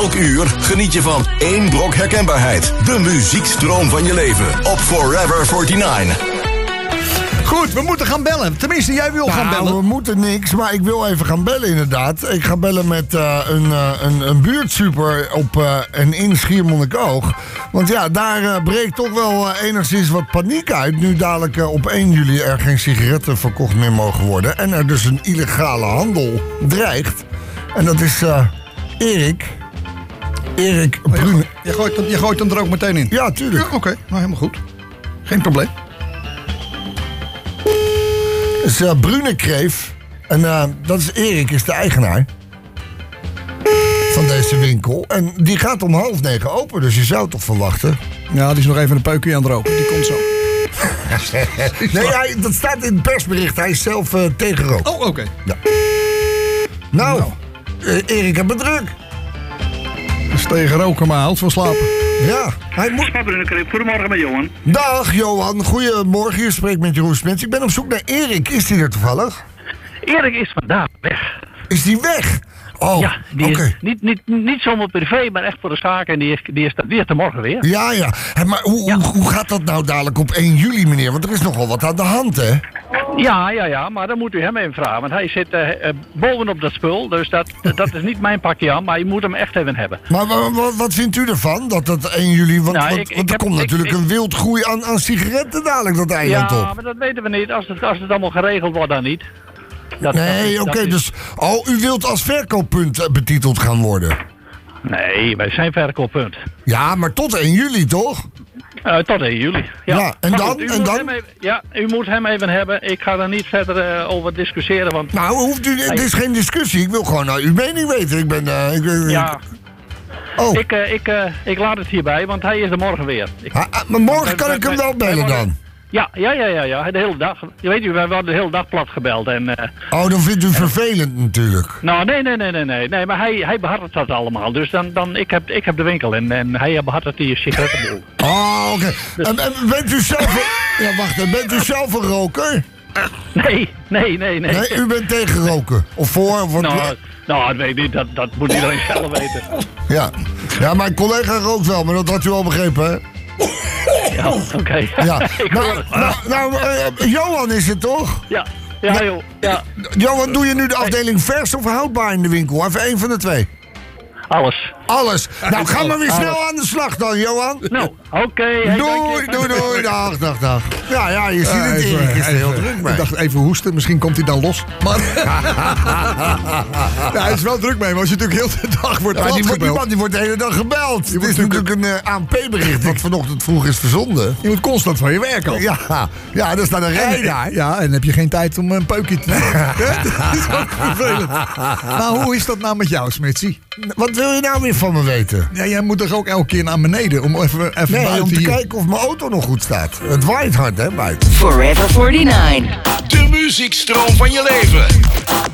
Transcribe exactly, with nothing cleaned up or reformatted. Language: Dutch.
Elk uur geniet je van één brok herkenbaarheid. De muziekstroom van je leven op Forever negenenveertig. Goed, we moeten gaan bellen. Tenminste, jij wil nou, gaan bellen. We moeten niks, maar ik wil even gaan bellen inderdaad. Ik ga bellen met uh, een, uh, een, een buurtsuper op uh, en in Schiermonnikoog. Want ja, daar uh, breekt toch wel uh, enigszins wat paniek uit. Nu dadelijk uh, op één juli er geen sigaretten verkocht meer mogen worden. En er dus een illegale handel dreigt. En dat is uh, Erik. Erik Oh, Brune. je, je, gooit hem, je gooit hem er ook meteen in? Ja, tuurlijk. Ja, Oké, okay. Nou helemaal goed. Geen probleem. Dat is uh, Brune Kreef. En uh, dat is Erik, is de eigenaar van deze winkel. En die gaat om half negen open, dus je zou toch verwachten. Ja, die is nog even een peukje aan het roken. Die komt zo. Nee, hij, dat staat in het persbericht. Hij is zelf uh, tegen rook. Oh, oké. Okay. Ja. Nou, nou. Uh, Erik heeft het druk. Dus tegen roken, maar houdt van slapen. Ja, hij moet... Goedemorgen met Johan. Dag Johan, goedemorgen. Je spreekt met Jeroen Smits. Ik ben op zoek naar Erik. Is die er toevallig? Erik is vandaag weg. Is die weg? Oh, ja, die okay. is niet, niet, niet zomaar privé, maar echt voor de zaak. En die is, die is, die is er morgen weer. Ja, ja. Hey, maar hoe, ja. Hoe, hoe gaat dat nou dadelijk op één juli, meneer? Want er is nogal wat aan de hand, hè? Ja, ja, ja. Maar dan moet u hem even vragen. Want hij zit uh, uh, bovenop dat spul. Dus dat, dat is niet mijn pakje aan. Maar je moet hem echt even hebben. Maar wat, wat vindt u ervan? Dat dat één juli... Want, nou, want, ik, ik want er heb, komt ik, natuurlijk ik, een wildgroei aan, aan sigaretten dadelijk dat eiland ja, op. Ja, maar dat weten we niet. Als het, als het allemaal geregeld wordt, dan niet. Dat, nee, oké, okay, dus... Oh, u wilt als verkooppunt betiteld gaan worden? Nee, wij zijn verkooppunt. Ja, maar tot één juli, toch? Uh, tot één juli. Ja, ja en maar dan? Goed, u en dan? Even, ja, u moet hem even hebben. Ik ga er niet verder uh, over discussiëren, want... Nou, hoeft u, het is geen discussie. Ik wil gewoon uh, uw mening weten. Ik ben... Uh, ik, uh, ja. Oh. Ik, uh, ik, uh, ik laat het hierbij, want hij is er morgen weer. Ik, ha, maar morgen kan ik hem wel bellen dan? Ja, ja, ja, ja, ja, de hele dag. Je weet u, wij worden de hele dag plat gebeld. En, uh, oh, dan vindt u het vervelend natuurlijk. Nou, nee, nee, nee, nee, nee. nee maar hij, hij behartigt dat allemaal. Dus dan, dan ik, heb, ik heb de winkel en, en hij behartigt die sigarettenboel. Oh, oké. Okay. Dus, en, en bent u zelf een... Ja, wacht, bent u zelf een roker? Nee, nee, nee, nee. Nee, u bent tegen roken? Of voor? Of wat? Nou, nou, dat weet ik niet. Dat, dat moet iedereen zelf weten. Ja. Ja, mijn collega rookt wel, maar dat had u al begrepen, hè? Ja, oké. Okay. Ja. Nou, nou, nou uh, Johan is het toch? Ja, ja, joh. Ja. Johan, doe je nu de afdeling vers of houdbaar in de winkel? Even één van de twee. Alles. Alles. Nou, ga maar weer snel aan de slag dan, Johan. Nou, oké. Okay, hey, doei, doei, doei. Dag, dag, dag. Ja, ja, je ziet het, Erik is er heel druk mee. Ik dacht even hoesten, misschien komt hij dan los. Maar ja, hij is wel druk mee, maar als je natuurlijk heel de dag wordt ja, die, wordt, gebeld. Die, die wordt de hele dag gebeld. Het is natuurlijk een uh, A N P-bericht wat vanochtend vroeg is verzonden. Je moet constant van je werk af. Ja, ja, er staat een rij daar. Ja, en heb je geen tijd om een peukje te nemen. Dat is ook vervelend. Nou, hoe is dat nou met jou, Smitsie? Wat wil je nou weer van me weten? Ja, jij moet toch ook elke keer naar beneden om even, even nee, buiten om te hier. kijken of mijn auto nog goed staat. Het waait hard, hè, buiten. Forever negenenveertig. De muziekstroom van je leven.